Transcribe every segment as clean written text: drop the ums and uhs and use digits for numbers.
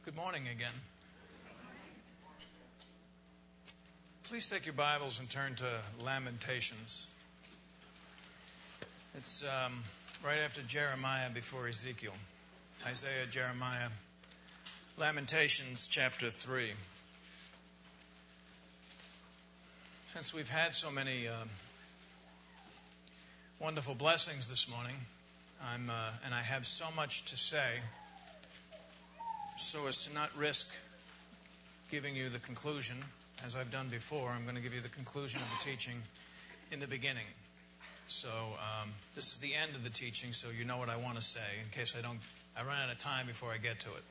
Good morning again. Please take your Bibles and turn to Lamentations. It's right after Jeremiah, before Ezekiel. Isaiah, Jeremiah, Lamentations chapter 3. Since we've had so many wonderful blessings this morning, and I have so much to say, so as to not risk giving you the conclusion, as I've done before, I'm going to give you the conclusion of the teaching in the beginning. So this is the end of the teaching, so you know what I want to say, in case I run out of time before I get to it.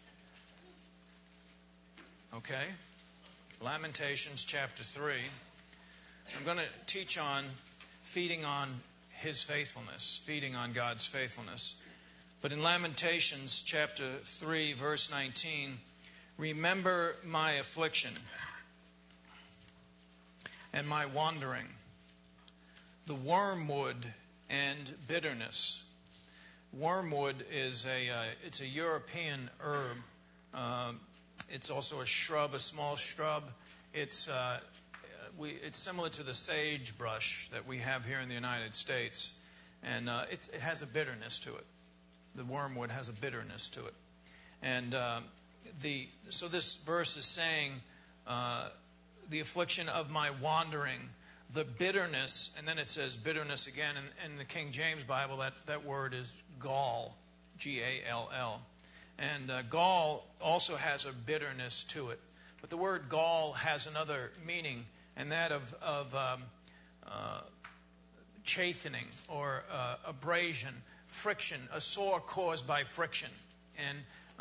Okay? Lamentations chapter 3. I'm going to teach on feeding on His faithfulness, feeding on God's faithfulness. But in Lamentations chapter 3, verse 19, remember my affliction and my wandering, the wormwood and bitterness. Wormwood is it's a European herb. It's also a shrub, a small shrub. It's similar to the sagebrush that we have here in the United States, and it has a bitterness to it. The wormwood has a bitterness to it. And so this verse is saying the affliction of my wandering, the bitterness, and then it says bitterness again. In the King James Bible, that word is gall, G-A-L-L. And gall also has a bitterness to it. But the word gall has another meaning, and that of chastening or abrasion, friction, a sore caused by friction. And,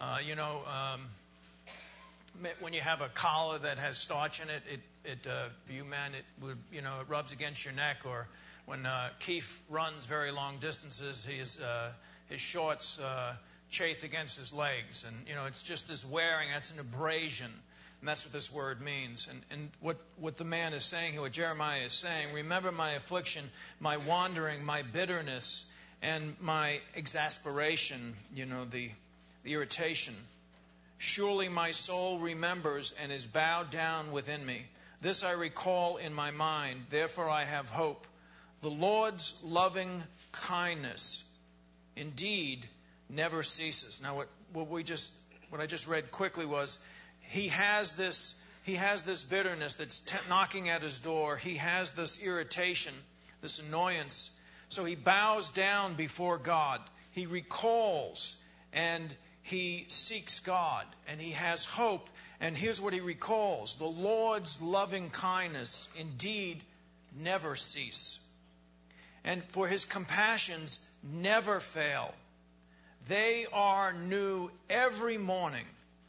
when you have a collar that has starch in it, for you men, it rubs against your neck. Or when Keith runs very long distances, his shorts chafe against his legs. And, it's just this wearing, that's an abrasion. And that's what this word means. And what the man is saying here, what Jeremiah is saying, remember my affliction, my wandering, my bitterness, and my exasperation, the irritation. Surely my soul remembers and is bowed down within me. This I recall in my mind, therefore I have hope. The Lord's loving kindness indeed never ceases. Now what I just read quickly was, he has this bitterness that's knocking at his door. He has this irritation, this annoyance. So he bows down before God. He recalls and he seeks God. And he has hope. And here's what he recalls. The Lord's loving kindness indeed never cease. And for his compassions never fail. They are new every morning.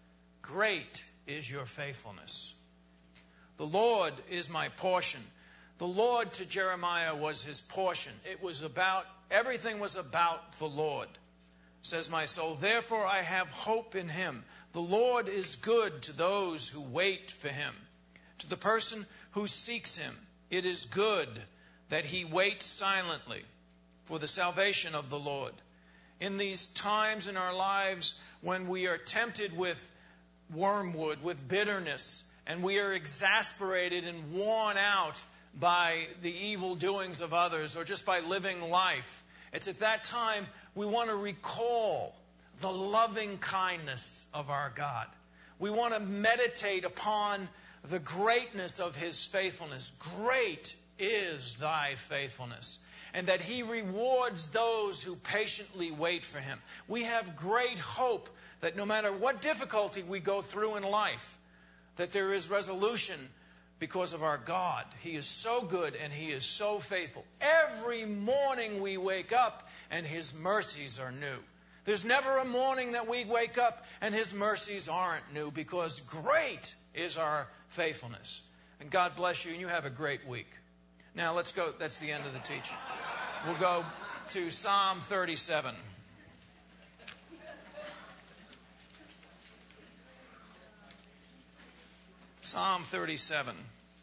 Great is your faithfulness. The Lord is my portion. The Lord to Jeremiah was his portion. Everything was about the Lord. Says my soul, therefore I have hope in him. The Lord is good to those who wait for him. To the person who seeks him, it is good that he waits silently for the salvation of the Lord. In these times in our lives when we are tempted with wormwood, with bitterness, and we are exasperated and worn out by the evil doings of others or just by living life, it's at that time we want to recall the loving kindness of our God. We want to meditate upon the greatness of his faithfulness. Great is thy faithfulness. And that he rewards those who patiently wait for him. We have great hope that no matter what difficulty we go through in life, that there is resolution because of our God. He is so good and he is so faithful. Every morning we wake up and his mercies are new. There's never a morning that we wake up and his mercies aren't new, because great is our faithfulness. And God bless you, and you have a great week. Now let's go. That's the end of the teaching. We'll go to Psalm 37. Psalm 37.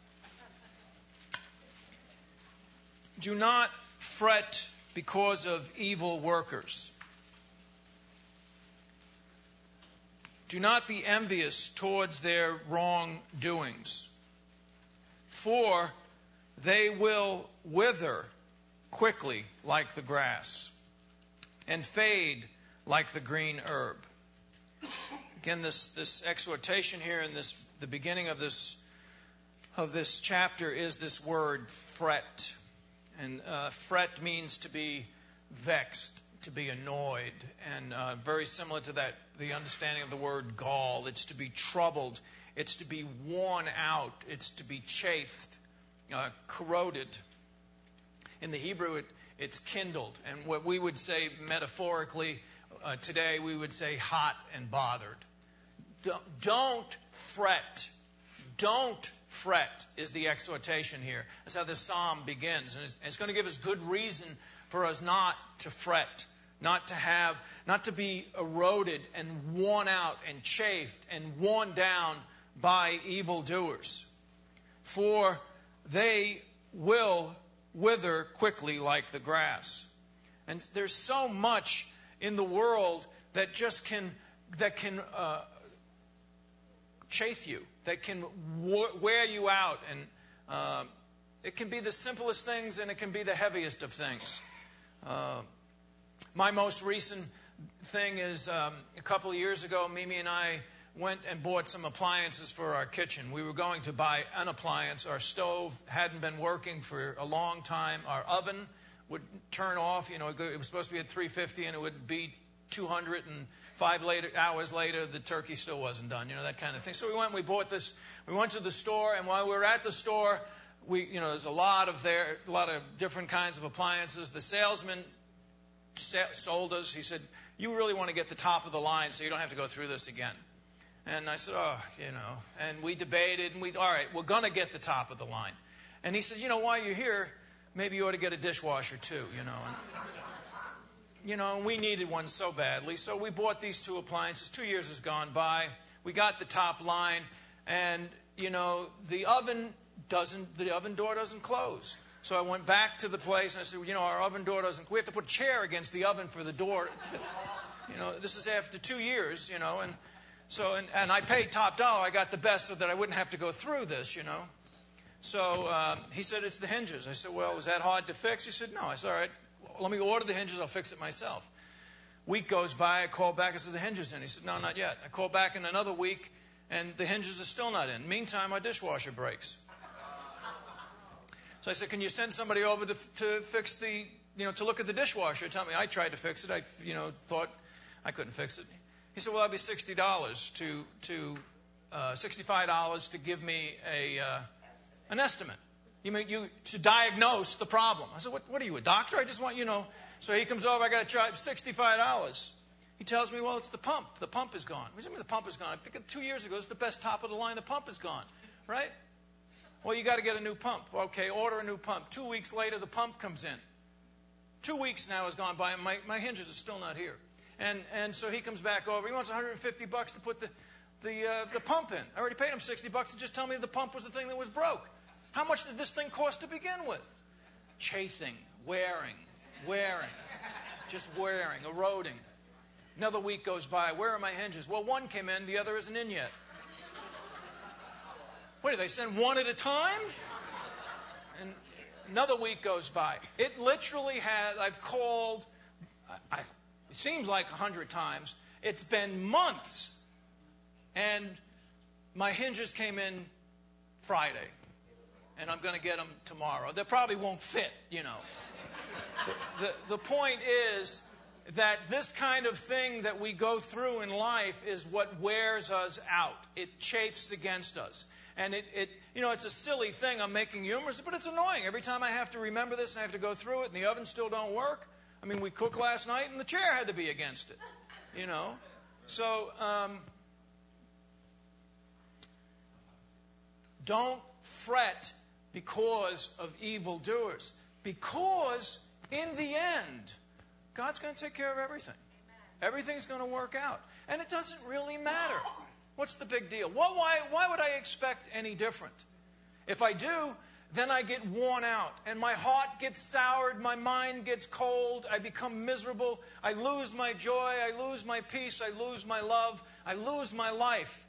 Do not fret because of evil workers, Do not be envious towards their wrongdoings, for they will wither quickly like the grass and fade like the green herb. Again, this exhortation here in the beginning of this chapter is this word fret. And fret means to be vexed, to be annoyed, and very similar to that, the understanding of the word gall. It's to be troubled, it's to be worn out, it's to be chafed, corroded. In the Hebrew, it's kindled, and what we would say metaphorically today, we would say hot and bothered. Don't fret. Don't fret is the exhortation here. That's how this psalm begins. And it's going to give us good reason for us not to fret, not to be eroded and worn out and chafed and worn down by evildoers. For they will wither quickly like the grass. And there's so much in the world that just can chafe you, that can wear you out, and it can be the simplest things and it can be the heaviest of things. My most recent thing is a couple of years ago, Mimi and I went and bought some appliances for our kitchen. We were going to buy an appliance. Our stove hadn't been working for a long time. Our oven would turn off. It was supposed to be at 350 and it would be 205 hours later, the turkey still wasn't done, that kind of thing. So we went and we bought this. We went to the store, and while we were at the store, there's a lot of different kinds of appliances. The salesman sold us. He said, "You really want to get the top of the line so you don't have to go through this again." And I said, and we debated, and all right, we're going to get the top of the line. And he said, while you're here, maybe you ought to get a dishwasher too, And we needed one so badly. So we bought these two appliances. 2 years has gone by. We got the top line, and, the oven door doesn't close. So I went back to the place, and I said, our oven door doesn't, we have to put a chair against the oven for the door. This is after 2 years, and so, and I paid top dollar. I got the best so that I wouldn't have to go through this, So he said, it's the hinges. I said, well, was that hard to fix? He said, no. I said, all right. Let me order the hinges. I'll fix it myself. Week goes by. I call back. I said, the hinges in. He said, no, not yet. I call back in another week, and the hinges are still not in. Meantime, our dishwasher breaks. So I said, can you send somebody over to fix to look at the dishwasher? Tell me, I tried to fix it. I, thought I couldn't fix it. He said, well, that'd be $60 $65 to give me an estimate. You mean to diagnose the problem? I said, what are you, a doctor? I just want, So he comes over, I got to charge $65. He tells me, well, it's the pump. The pump is gone. What do you mean the pump is gone? I think 2 years ago, it's the best top of the line. The pump is gone, right? Well, you got to get a new pump. Okay, order a new pump. 2 weeks later, the pump comes in. 2 weeks now has gone by, and my hinges are still not here. And so he comes back over. He wants $150 to put the pump in. I already paid him $60 to just tell me the pump was the thing that was broke. How much did this thing cost to begin with? Chafing, wearing, just wearing, eroding. Another week goes by. Where are my hinges? Well, one came in, the other isn't in yet. What, do they send one at a time? And another week goes by. It literally I've called, it seems like 100 times. It's been months. And my hinges came in Friday. And I'm going to get them tomorrow. They probably won't fit, The point is that this kind of thing that we go through in life is what wears us out. It chafes against us. And it's a silly thing. I'm making humorous, but it's annoying. Every time I have to remember this and I have to go through it and the oven still don't work. I mean, we cooked last night and the chair had to be against it, So, don't fret because of evildoers. Because in the end, God's going to take care of everything. Everything's going to work out. And it doesn't really matter. What's the big deal? Why would I expect any different? If I do, then I get worn out, and my heart gets soured, my mind gets cold, I become miserable, I lose my joy, I lose my peace, I lose my love, I lose my life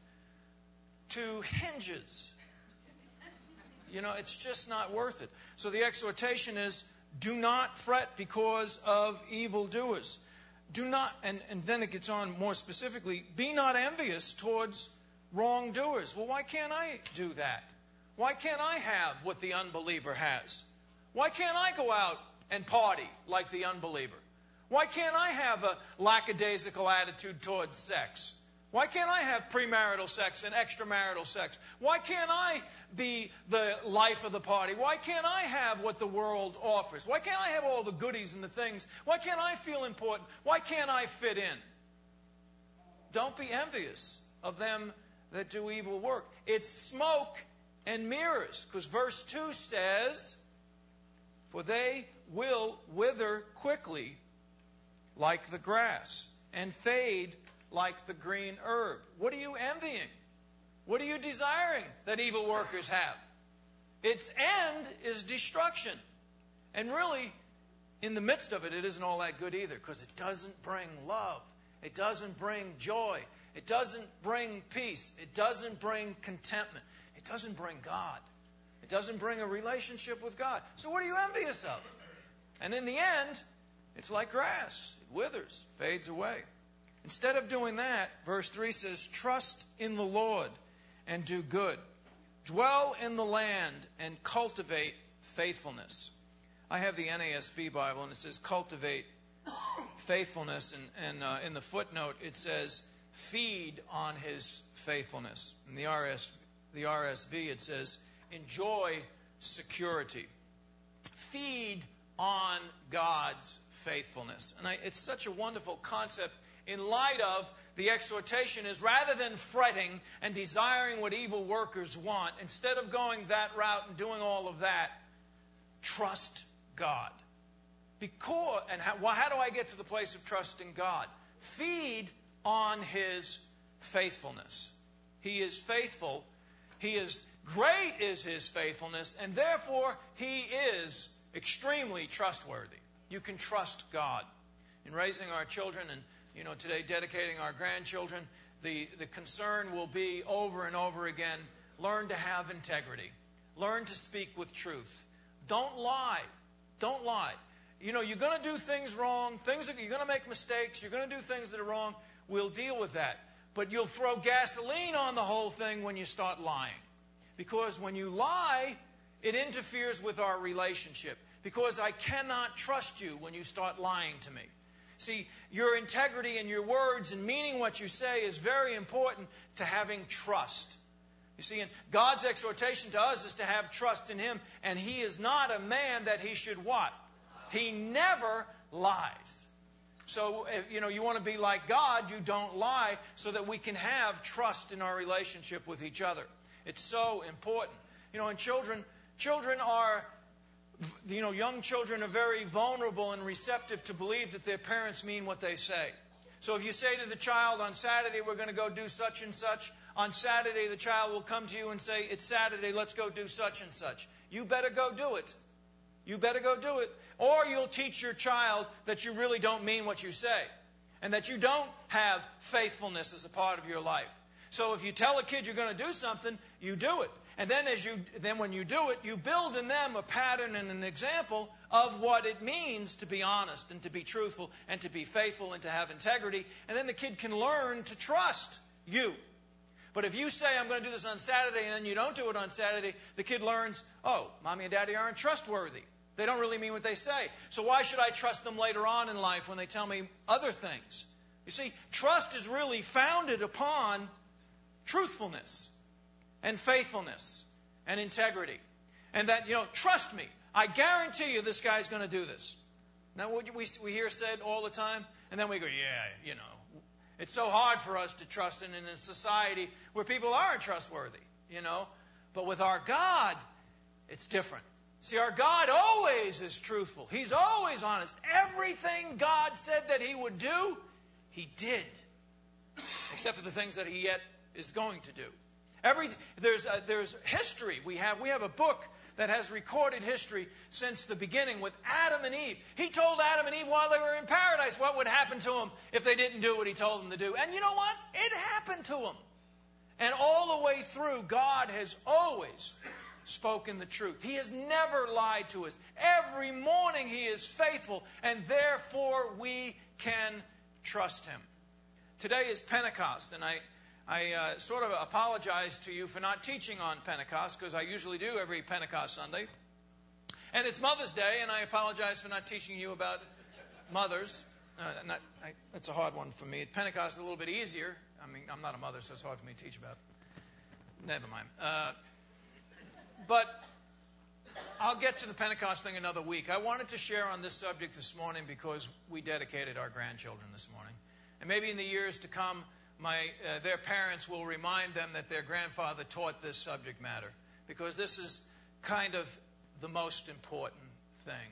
to hinges. It's just not worth it. So the exhortation is, do not fret because of evildoers. Do not, and then it gets on more specifically, be not envious towards wrongdoers. Well, why can't I do that? Why can't I have what the unbeliever has? Why can't I go out and party like the unbeliever? Why can't I have a lackadaisical attitude towards sex? Why can't I have premarital sex and extramarital sex? Why can't I be the life of the party? Why can't I have what the world offers? Why can't I have all the goodies and the things? Why can't I feel important? Why can't I fit in? Don't be envious of them that do evil work. It's smoke and mirrors, because verse 2 says, for they will wither quickly like the grass and fade like the green herb. What are you envying? What are you desiring that evil workers have? Its end is destruction. And really, in the midst of it, it isn't all that good either, because it doesn't bring love. It doesn't bring joy. It doesn't bring peace. It doesn't bring contentment. It doesn't bring God. It doesn't bring a relationship with God. So what are you envious of? And in the end, it's like grass. It withers, fades away. Instead of doing that, verse 3 says, trust in the Lord and do good. Dwell in the land and cultivate faithfulness. I have the NASB Bible, and it says cultivate faithfulness. And in the footnote, it says feed on his faithfulness. In the RSV, it says enjoy security. Feed on God's faithfulness. And it's such a wonderful concept in light of the exhortation is, rather than fretting and desiring what evil workers want, instead of going that route and doing all of that, trust God. How do I get to the place of trusting God? Feed on his faithfulness. He is faithful. Great is his faithfulness, and therefore he is extremely trustworthy. You can trust God. In raising our children and today dedicating our grandchildren, the concern will be over and over again, learn to have integrity. Learn to speak with truth. Don't lie. Don't lie. You're going to do things wrong. You're going to make mistakes. You're going to do things that are wrong. We'll deal with that. But you'll throw gasoline on the whole thing when you start lying. Because when you lie, it interferes with our relationship. Because I cannot trust you when you start lying to me. See, your integrity in your words and meaning what you say is very important to having trust. You see, and God's exhortation to us is to have trust in him. And he is not a man that he should what? He never lies. So, you want to be like God, you don't lie, so that we can have trust in our relationship with each other. It's so important. And children are, young children are very vulnerable and receptive to believe that their parents mean what they say. So if you say to the child, on Saturday we're going to go do such and such, on Saturday the child will come to you and say, it's Saturday, let's go do such and such. You better go do it. You better go do it. Or you'll teach your child that you really don't mean what you say, and that you don't have faithfulness as a part of your life. So if you tell a kid you're going to do something, you do it. And then when you do it, you build in them a pattern and an example of what it means to be honest and to be truthful and to be faithful and to have integrity. And then the kid can learn to trust you. But if you say, I'm going to do this on Saturday, and then you don't do it on Saturday, the kid learns, oh, Mommy and Daddy aren't trustworthy. They don't really mean what they say. So why should I trust them later on in life when they tell me other things? You see, trust is really founded upon truthfulness and faithfulness and integrity. And that, trust me, I guarantee you this guy's going to do this. Now, what we hear said all the time, and then we go, yeah, it's so hard for us to trust in a society where people aren't trustworthy, But with our God, it's different. See, our God always is truthful. He's always honest. Everything God said that he would do, he did. Except for the things that he yet is going to do. There's history. We have a book that has recorded history since the beginning with Adam and Eve. He told Adam and Eve while they were in paradise what would happen to them if they didn't do what he told them to do. And you know what? It happened to them. And all the way through, God has always spoken the truth. He has never lied to us. Every morning He is faithful, and therefore we can trust Him. Today is Pentecost, and I sort of apologize to you for not teaching on Pentecost, because I usually do every Pentecost Sunday. And it's Mother's Day, and I apologize for not teaching you about mothers. That's a hard one for me. Pentecost is a little bit easier. I mean, I'm not a mother, so it's hard for me to teach about. Never mind. But I'll get to the Pentecost thing another week. I wanted to share on this subject this morning because we dedicated our grandchildren this morning. And maybe in the years to come, their parents will remind them that their grandfather taught this subject matter, because this is kind of the most important thing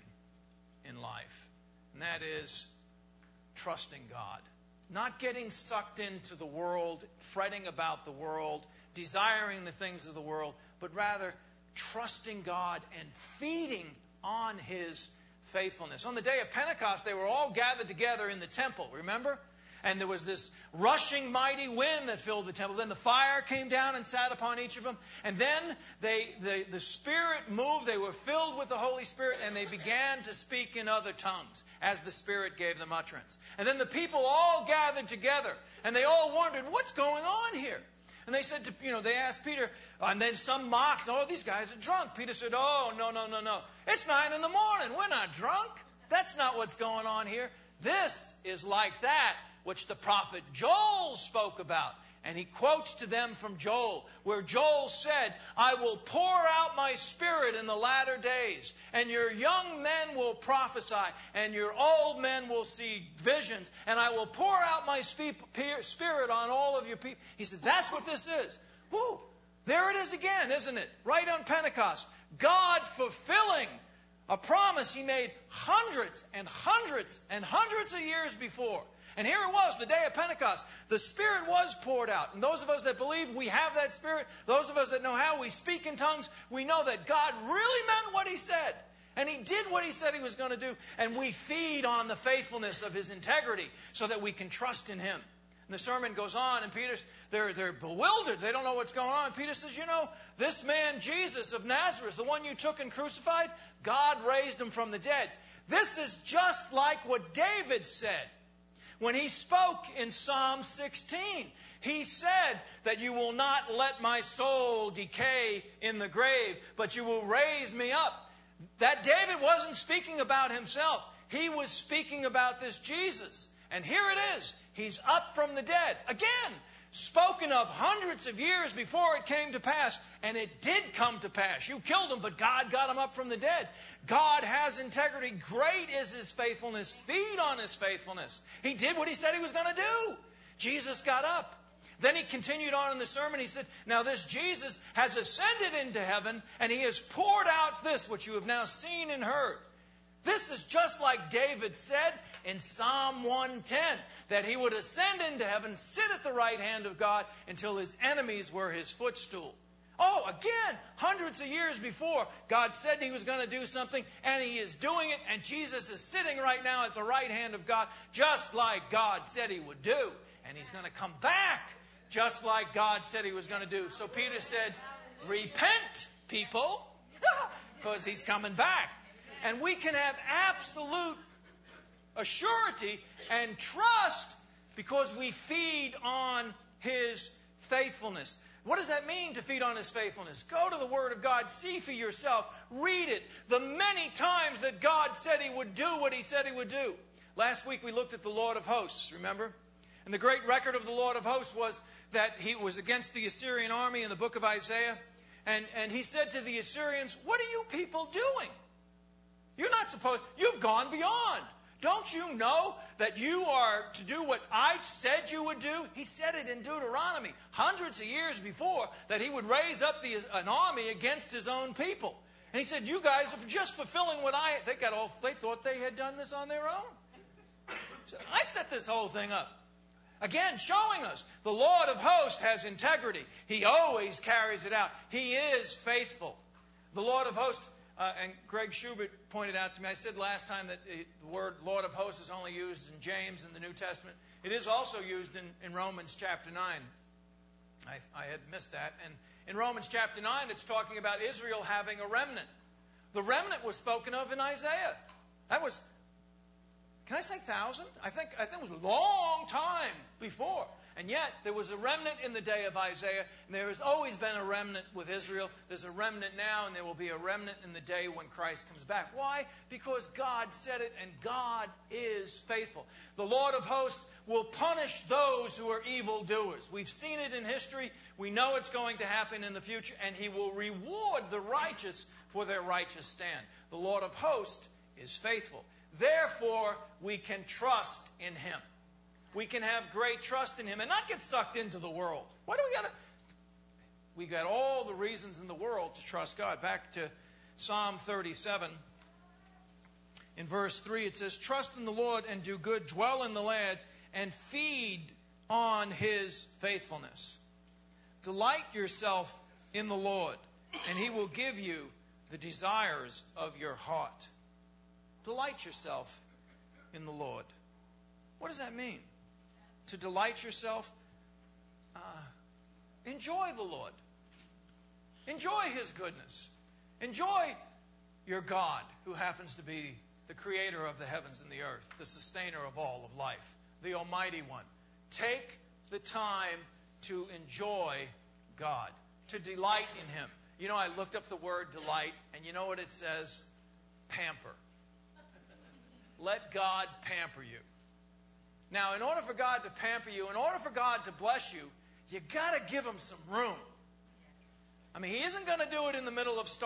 in life, and that is trusting God. Not getting sucked into the world, fretting about the world, desiring the things of the world, but rather trusting God and feeding on His faithfulness. On the day of Pentecost, they were all gathered together in the temple, remember? And there was this rushing mighty wind that filled the temple. Then the fire came down and sat upon each of them. And then the Spirit moved. They were filled with the Holy Spirit, and they began to speak in other tongues as the Spirit gave them utterance. And then the people all gathered together, and they all wondered, what's going on here? And they said they asked Peter, and then some mocked, oh, these guys are drunk. Peter said, oh, no. It's 9 a.m. We're not drunk. That's not what's going on here. This is like that which the prophet Joel spoke about. And he quotes to them from Joel, where Joel said, I will pour out my Spirit in the latter days, and your young men will prophesy, and your old men will see visions, and I will pour out my Spirit on all of your people. He said, that's what this is. Woo! There it is again, isn't it? Right on Pentecost. God fulfilling a promise He made hundreds and hundreds and hundreds of years before. And here it was, the day of Pentecost. The Spirit was poured out. And those of us that believe we have that Spirit, those of us that know how we speak in tongues, we know that God really meant what He said. And He did what He said He was going to do. And we feed on the faithfulness of His integrity so that we can trust in Him. And the sermon goes on, and they're bewildered. They don't know what's going on. Peter says, this man Jesus of Nazareth, the one you took and crucified, God raised Him from the dead. This is just like what David said. When he spoke in Psalm 16, he said that you will not let my soul decay in the grave, but you will raise me up. That David wasn't speaking about himself. He was speaking about this Jesus. And here it is. He's up from the dead. Again, spoken of hundreds of years before it came to pass. And it did come to pass. You killed him, but God got him up from the dead. God has integrity. Great is His faithfulness. Feed on His faithfulness. He did what He said He was going to do. Jesus got up. Then He continued on in the sermon. He said, now this Jesus has ascended into heaven, and He has poured out this which you have now seen and heard. This is just like David said in Psalm 110, that he would ascend into heaven, sit at the right hand of God until His enemies were His footstool. Oh, again, hundreds of years before, God said He was going to do something, and He is doing it, and Jesus is sitting right now at the right hand of God, just like God said He would do. And He's going to come back, just like God said He was going to do. So Peter said, repent, people, because He's coming back. And we can have absolute assurity and trust because we feed on His faithfulness. What does that mean, to feed on His faithfulness? Go to the Word of God, see for yourself, read it. The many times that God said He would do what He said He would do. Last week we looked at the Lord of hosts, remember? And the great record of the Lord of hosts was that He was against the Assyrian army in the book of Isaiah. And He said to the Assyrians, what are you people doing? You're not supposed, you've gone beyond. Don't you know that you are to do what I said you would do? He said it in Deuteronomy hundreds of years before, that He would raise up an army against His own people. And He said, you guys are just fulfilling what they thought they had done this on their own. So I set this whole thing up. Again, showing us the Lord of hosts has integrity. He always carries it out. He is faithful. The Lord of hosts, and Greg Schubert pointed out to me, I said last time that the word Lord of hosts is only used in James in the New Testament. It is also used in Romans chapter 9. I had missed that. And in Romans chapter 9, it's talking about Israel having a remnant. The remnant was spoken of in Isaiah. That was, can I say 1,000? I think it was a long time before. And yet, there was a remnant in the day of Isaiah, and there has always been a remnant with Israel. There's a remnant now, and there will be a remnant in the day when Christ comes back. Why? Because God said it, and God is faithful. The Lord of hosts will punish those who are evildoers. We've seen it in history. We know it's going to happen in the future, and He will reward the righteous for their righteous stand. The Lord of hosts is faithful. Therefore, we can trust in Him. We can have great trust in Him and not get sucked into the world. Why do we got to? We got all the reasons in the world to trust God. Back to Psalm 37. In verse 3, it says, "Trust in the Lord and do good, dwell in the land and feed on His faithfulness. Delight yourself in the Lord, and He will give you the desires of your heart." Delight yourself in the Lord. What does that mean? To delight yourself? Enjoy the Lord. Enjoy His goodness. Enjoy your God, who happens to be the creator of the heavens and the earth, the sustainer of all of life, the Almighty One. Take the time to enjoy God, to delight in Him. You know, I looked up the word delight, and you know what it says? Pamper. Let God pamper you. Now, in order for God to pamper you, in order for God to bless you, you got to give Him some room. I mean, He isn't going to do it in the middle of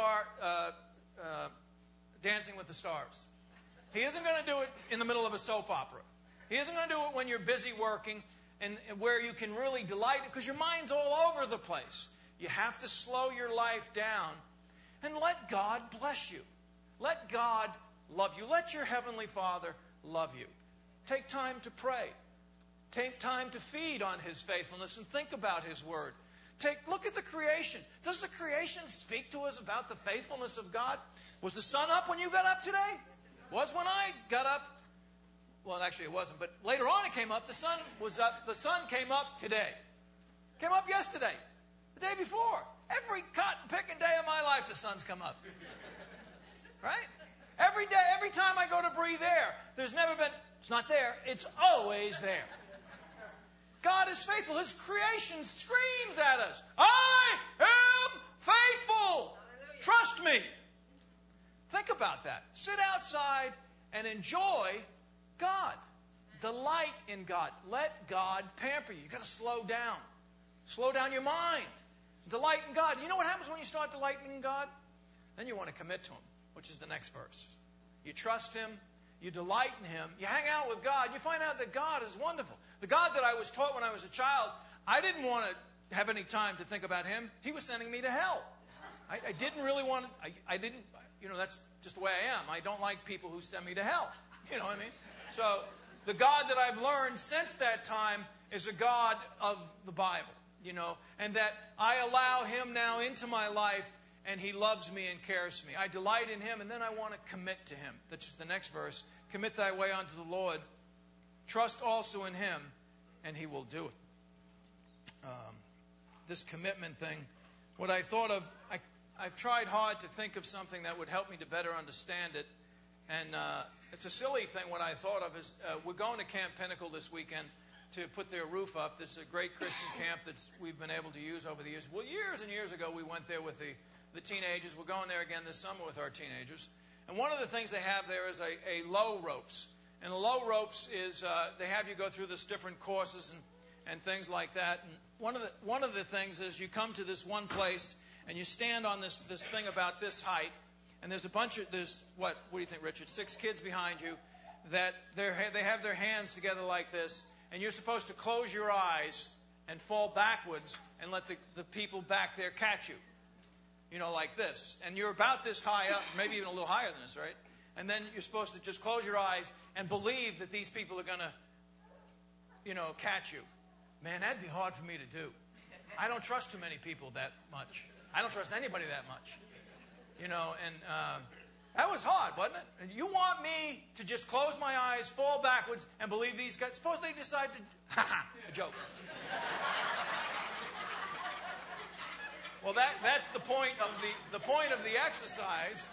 Dancing with the Stars. He isn't going to do it in the middle of a soap opera. He isn't going to do it when you're busy working and where you can really delight, because your mind's all over the place. You have to slow your life down and let God bless you. Let God love you. Let your Heavenly Father love you. Take time to pray. Take time to feed on His faithfulness and think about His Word. Look at the creation. Does the creation speak to us about the faithfulness of God? Was the sun up when you got up today? Was when I got up. Well, actually it wasn't, but later on it came up. The sun was up. The sun came up today. Came up yesterday. The day before. Every cotton picking day of my life the sun's come up. Right? Every day, every time I go to breathe air, there's never been, it's not there, it's always there. God is faithful. His creation screams at us, I am faithful. Trust me. Think about that. Sit outside and enjoy God. Delight in God. Let God pamper you. You've got to slow down. Slow down your mind. Delight in God. You know what happens when you start delighting in God? Then you want to commit to Him, which is the next verse. You trust Him. You delight in Him. You hang out with God. You find out that God is wonderful. The God that I was taught when I was a child, I didn't want to have any time to think about Him. He was sending me to hell. I didn't really want to, I didn't, that's just the way I am. I don't like people who send me to hell. You know what I mean? So the God that I've learned since that time is a God of the Bible, and that I allow Him now into my life, and He loves me and cares for me. I delight in Him, and then I want to commit to Him. That's just the next verse. Commit thy way unto the Lord. Trust also in Him, and He will do it. This commitment thing, what I thought of, I've tried hard to think of something that would help me to better understand it. And it's a silly thing. What I thought of is we're going to Camp Pinnacle this weekend to put their roof up. It's a great Christian camp that we've been able to use over the years. Well, years and years ago, we went there with the teenagers. We're going there again this summer with our teenagers. And one of the things they have there is a low ropes. And the low ropes is they have you go through this different courses and things like that. And one of the things is you come to this one place and you stand on this thing about this height. And there's what do you think, Richard? 6 kids behind you that they have their hands together like this. And you're supposed to close your eyes and fall backwards and let the people back there catch you. Like this. And you're about this high up, maybe even a little higher than this, right? And then you're supposed to just close your eyes and believe that these people are going to, catch you. Man, that'd be hard for me to do. I don't trust too many people that much. I don't trust anybody that much. And that was hard, wasn't it? And you want me to just close my eyes, fall backwards, and believe these guys? Suppose they decide to, a joke. Well, that's the point of the exercise.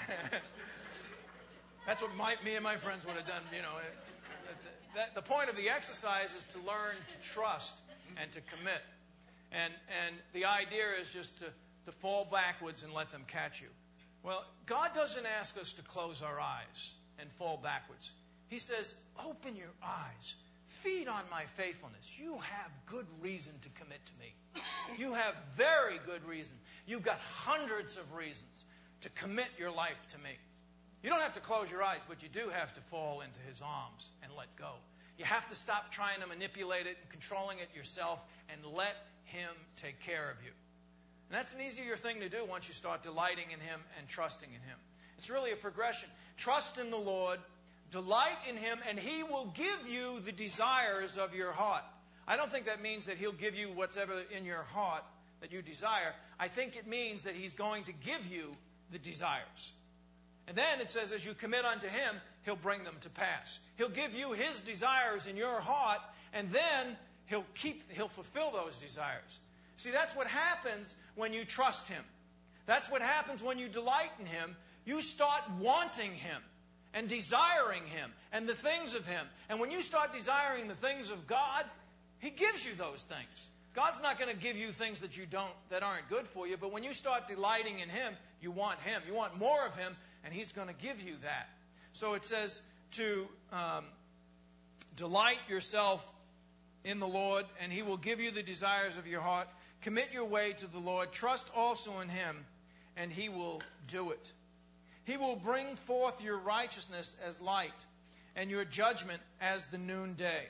That's what me and my friends would have done. The point of the exercise is to learn to trust and to commit. And the idea is just to fall backwards and let them catch you. Well, God doesn't ask us to close our eyes and fall backwards. He says, open your eyes. Feed on my faithfulness. You have good reason to commit to me. You have very good reason. You've got hundreds of reasons to commit your life to me. You don't have to close your eyes, but you do have to fall into his arms and let go. You have to stop trying to manipulate it and controlling it yourself and let him take care of you. And that's an easier thing to do once you start delighting in him and trusting in him. It's really a progression. Trust in the Lord, delight in him, and he will give you the desires of your heart. I don't think that means that he'll give you whatever in your heart that you desire. I think it means that he's going to give you the desires. And then it says, as you commit unto him, he'll bring them to pass. He'll give you his desires in your heart, and then he'll fulfill those desires. See, that's what happens when you trust him. That's what happens when you delight in him. You start wanting him and desiring him and the things of him. And when you start desiring the things of God, he gives you those things. God's not going to give you things that aren't good for you, but when you start delighting in him, you want him. You want more of him, and he's going to give you that. So it says to delight yourself in the Lord, and he will give you the desires of your heart. Commit your way to the Lord. Trust also in him, and he will do it. He will bring forth your righteousness as light, and your judgment as the noonday.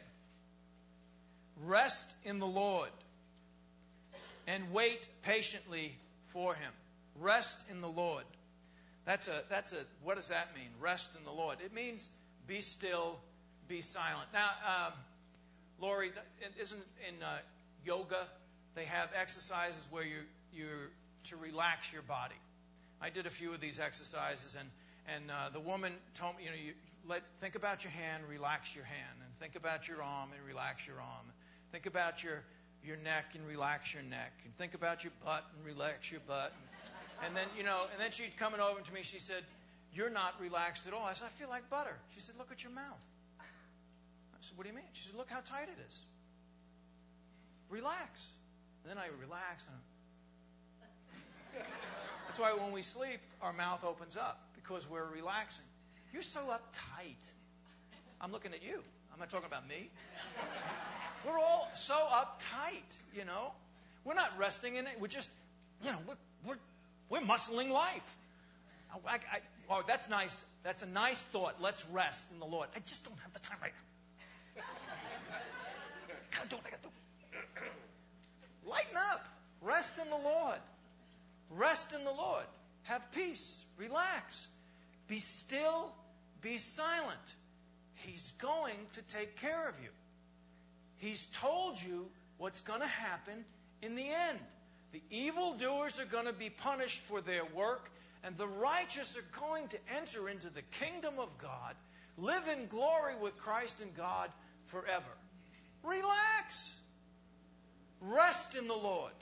Rest in the Lord, and wait patiently for him. Rest in the Lord. What does that mean? Rest in the Lord. It means be still, be silent. Now, Lori, isn't in yoga they have exercises where you're to relax your body? I did a few of these exercises, and the woman told me, think about your hand, relax your hand, and think about your arm and relax your arm. Think about your neck and relax your neck, and think about your butt and relax your butt. And then she'd coming over to me. She said, "You're not relaxed at all." I said, "I feel like butter." She said, "Look at your mouth." I said, "What do you mean?" She said, "Look how tight it is. Relax." And then I relax. That's why when we sleep, our mouth opens up, because we're relaxing. You're so uptight. I'm looking at you. I'm not talking about me. We're all so uptight, We're not resting in it. We're just, we're muscling life. Oh, that's nice. That's a nice thought. Let's rest in the Lord. I just don't have the time right now. I gotta do what I gotta do. Lighten up. Rest in the Lord. Rest in the Lord. Have peace. Relax. Be still. Be silent. He's going to take care of you. He's told you what's going to happen in the end. The evildoers are going to be punished for their work, and the righteous are going to enter into the kingdom of God, live in glory with Christ and God forever. Relax. Rest in the Lord.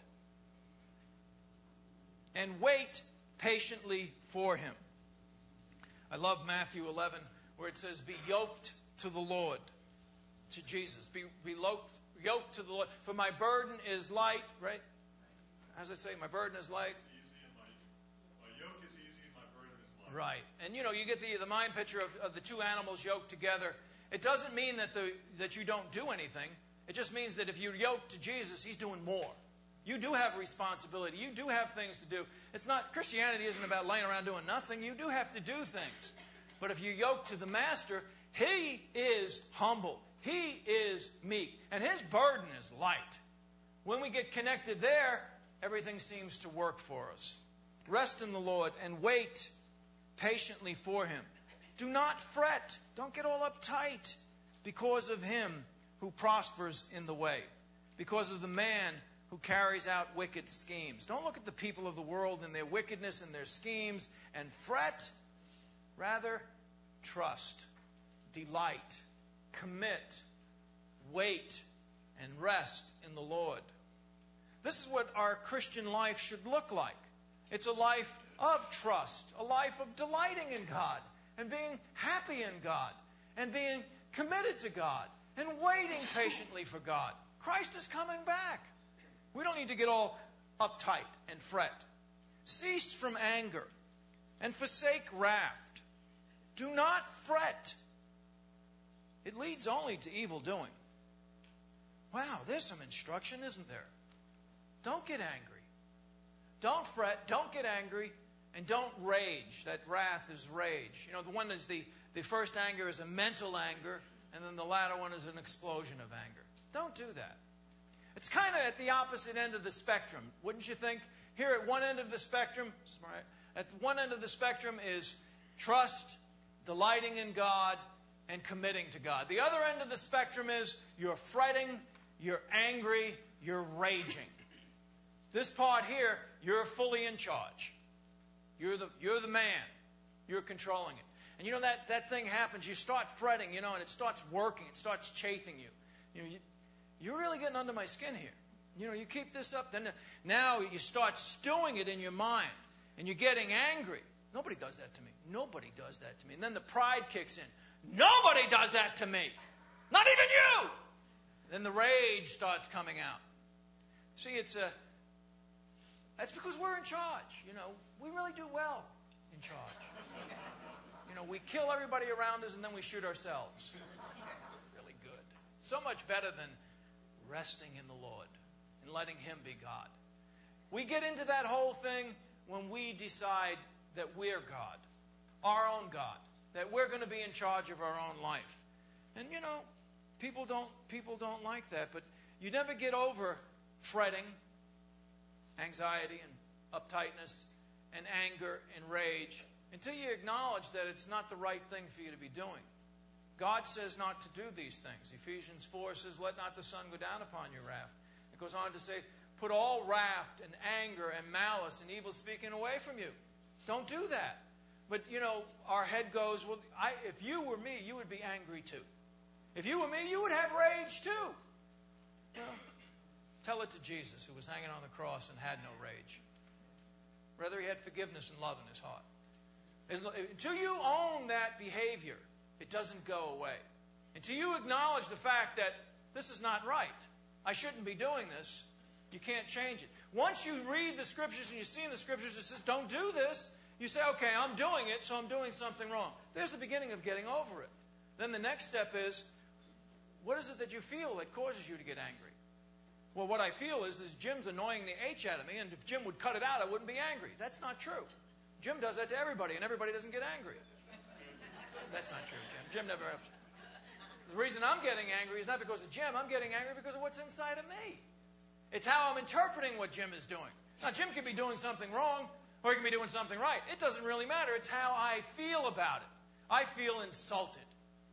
And wait patiently for him. I love Matthew 11, where it says, be yoked to the Lord, to Jesus. Be yoked to the Lord. For my burden is light, right? How does it say? My burden is light. My yoke is easy and my burden is light. Right. And you get the mind picture of the two animals yoked together. It doesn't mean that you don't do anything. It just means that if you're yoked to Jesus, he's doing more. You do have responsibility. You do have things to do. Christianity isn't about laying around doing nothing. You do have to do things. But if you're yoked to the Master, he is humble. He is meek. And his burden is light. When we get connected there, everything seems to work for us. Rest in the Lord and wait patiently for him. Do not fret. Don't get all uptight because of him who prospers in the way, because of the man who carries out wicked schemes. Don't look at the people of the world and their wickedness and their schemes and fret. Rather, trust, delight, commit, wait, and rest in the Lord. This is what our Christian life should look like. It's a life of trust, a life of delighting in God and being happy in God and being committed to God and waiting patiently for God. Christ is coming back. We don't need to get all uptight and fret. Cease from anger and forsake wrath. Do not fret. It leads only to evil doing. Wow, there's some instruction, isn't there? Don't get angry. Don't fret. Don't get angry. And don't rage. That wrath is rage. You know, the one is the first anger is a mental anger, and then the latter one is an explosion of anger. Don't do that. It's kind of at the opposite end of the spectrum, wouldn't you think? Here at one end of the spectrum, is trust, delighting in God, and committing to God. The other end of the spectrum is you're fretting, you're angry, you're raging. This part here, you're fully in charge. You're the man. You're controlling it. And you know that thing happens. You start fretting, and it starts working. It starts chafing you. You're really getting under my skin here. You keep this up, then now you start stewing it in your mind, and you're getting angry. Nobody does that to me. Nobody does that to me. And then the pride kicks in. Nobody does that to me. Not even you. Then the rage starts coming out. See, that's because we're in charge. We really do well in charge. We kill everybody around us and then we shoot ourselves. Really good. So much better than resting in the Lord and letting Him be God. We get into that whole thing when we decide that we're God, our own God, that we're going to be in charge of our own life. And people don't like that, but you never get over fretting, anxiety and uptightness and anger and rage until you acknowledge that it's not the right thing for you to be doing. God says not to do these things. Ephesians 4 says, let not the sun go down upon your wrath. It goes on to say, put all wrath and anger and malice and evil speaking away from you. Don't do that. But, our head goes, well, if you were me, you would be angry too. If you were me, you would have rage too. Tell it to Jesus, who was hanging on the cross and had no rage. Rather, he had forgiveness and love in his heart. Until you own that behavior, it doesn't go away. Until you acknowledge the fact that this is not right, I shouldn't be doing this, you can't change it. Once you read the Scriptures and you see in the Scriptures it says, don't do this, you say, okay, I'm doing it, so I'm doing something wrong. There's the beginning of getting over it. Then the next step is, what is it that you feel that causes you to get angry? Well, what I feel is Jim's annoying the H out of me, and if Jim would cut it out, I wouldn't be angry. That's not true. Jim does that to everybody, and everybody doesn't get angry. That's not true, Jim. Jim never upset. The reason I'm getting angry is not because of Jim. I'm getting angry because of what's inside of me. It's how I'm interpreting what Jim is doing. Now, Jim can be doing something wrong, or he can be doing something right. It doesn't really matter. It's how I feel about it. I feel insulted.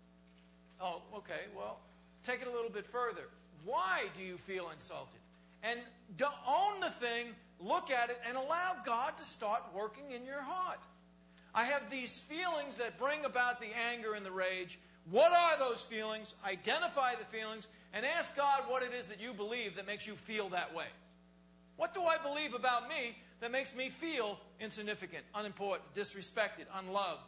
Oh, okay, well, take it a little bit further. Why do you feel insulted? And own the thing, look at it, and allow God to start working in your heart. I have these feelings that bring about the anger and the rage. What are those feelings? Identify the feelings, and ask God what it is that you believe that makes you feel that way. What do I believe about me that makes me feel insignificant, unimportant, disrespected, unloved,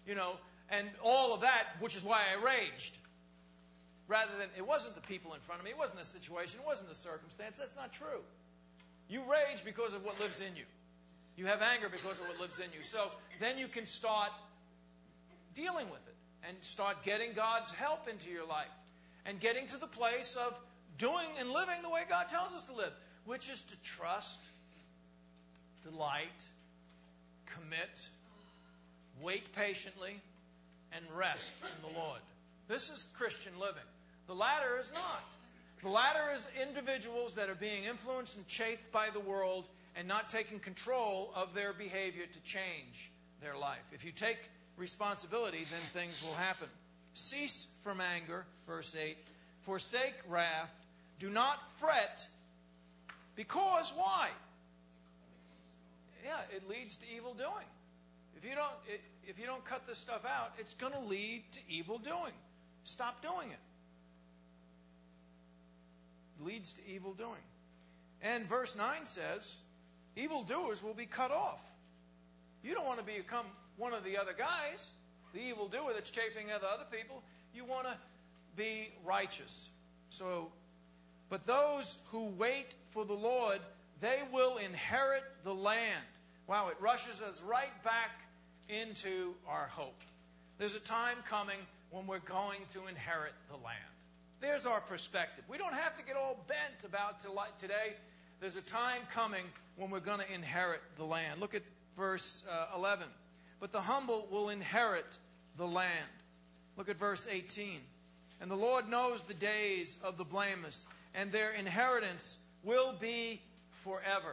and all of that, which is why I raged. Rather than, it wasn't the people in front of me, it wasn't the situation, it wasn't the circumstance. That's not true. You rage because of what lives in you. You have anger because of what lives in you. So then you can start dealing with it and start getting God's help into your life and getting to the place of doing and living the way God tells us to live, which is to trust, delight, commit, wait patiently, and rest in the Lord. This is Christian living. The latter is not. The latter is individuals that are being influenced and chafed by the world and not taking control of their behavior to change their life. If you take responsibility, then things will happen. Cease from anger, verse 8. Forsake wrath. Do not fret Because why? Yeah, it leads to evil doing. If you don't cut this stuff out, it's going to lead to evil doing. Stop doing it. It leads to evil doing. And verse 9 says, evildoers will be cut off. You don't want to become one of the other guys, the evildoer that's chafing other people. You want to be righteous. But those who wait for the Lord, they will inherit the land. Wow, it rushes us right back into our hope. There's a time coming when we're going to inherit the land. There's our perspective. We don't have to get all bent about today. There's a time coming when we're going to inherit the land. Look at verse 11. But the humble will inherit the land. Look at verse 18. And the Lord knows the days of the blameless, and their inheritance will be forever.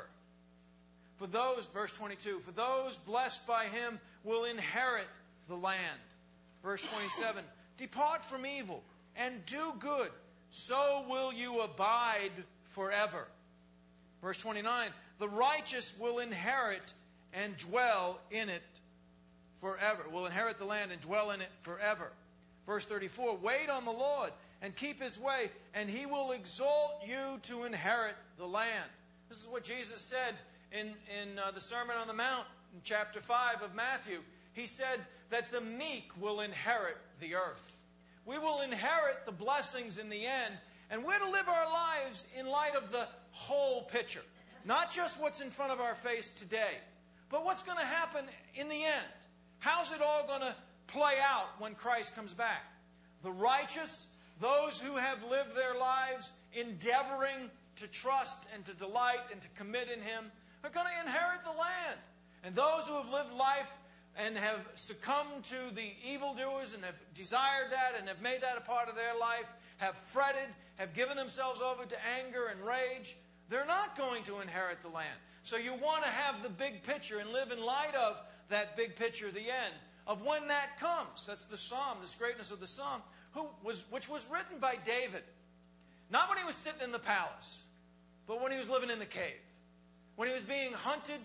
For those, verse 22, for those blessed by him will inherit the land. Verse 27, depart from evil and do good, so will you abide forever. Verse 29, the righteous will inherit and dwell in it forever. Will inherit the land and dwell in it forever. Verse 34, wait on the Lord and keep his way, and he will exalt you to inherit the land. This is what Jesus said in the Sermon on the Mount in chapter 5 of Matthew. He said that the meek will inherit the earth. We will inherit the blessings in the end, and we're to live our lives in light of the whole picture. Not just what's in front of our face today, but what's going to happen in the end. How's it all going to play out when Christ comes back? The righteous, those who have lived their lives endeavoring to trust and to delight and to commit in him, are going to inherit the land. And those who have lived life and have succumbed to the evildoers and have desired that and have made that a part of their life, have fretted, have given themselves over to anger and rage, they're not going to inherit the land. So you want to have the big picture and live in light of that big picture, the end, of when that comes. That's the psalm, this greatness of the psalm, which was written by David. Not when he was sitting in the palace, but when he was living in the cave. When he was being hunted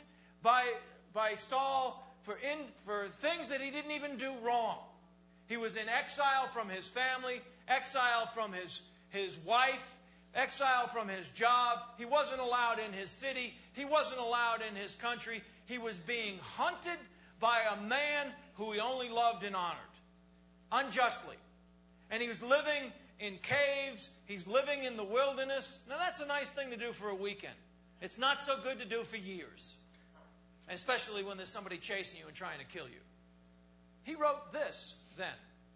by Saul for things that he didn't even do wrong. He was in exile from his family, exile from his wife, exile from his job. He wasn't allowed in his city. He wasn't allowed in his country. He was being hunted by a man who he only loved and honored, unjustly. And he was living in caves. He's living in the wilderness. Now, that's a nice thing to do for a weekend. It's not so good to do for years, especially when there's somebody chasing you and trying to kill you. He wrote this then.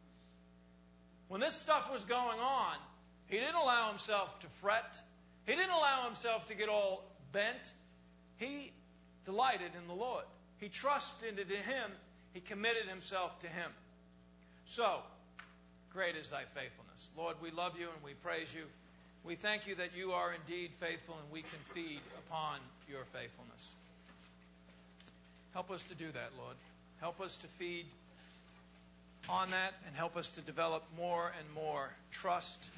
When this stuff was going on, he didn't allow himself to fret. He didn't allow himself to get all bent. He delighted in the Lord. He trusted in him. He committed himself to him. So, great is thy faithfulness. Lord, we love you and we praise you. We thank you that you are indeed faithful and we can feed upon your faithfulness. Help us to do that, Lord. Help us to feed on that and help us to develop more and more trust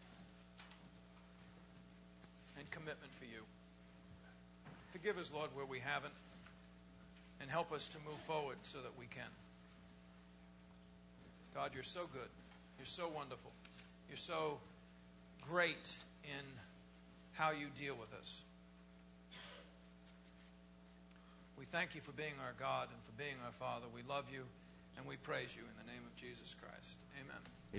and commitment for you. Forgive us, Lord, where we haven't, and help us to move forward so that we can. God, you're so good. You're so wonderful. You're so great in how you deal with us. We thank you for being our God and for being our Father. We love you and we praise you in the name of Jesus Christ. Amen.